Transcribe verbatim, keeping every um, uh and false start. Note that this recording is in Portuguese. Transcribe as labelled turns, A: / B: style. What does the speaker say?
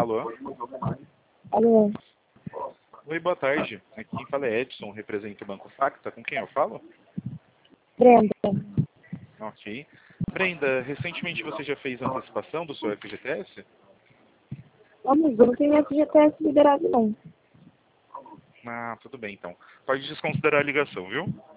A: Alô?
B: Alô?
A: Oi, boa tarde. Aqui quem fala é Edson, representa o Banco Facta. Com quem eu falo?
B: Brenda.
A: Ok. Brenda, recentemente você já fez a antecipação do seu F G T S?
B: Amigo, eu não tenho F G T S liberado, não.
A: Ah, tudo bem então. Pode desconsiderar a ligação, viu?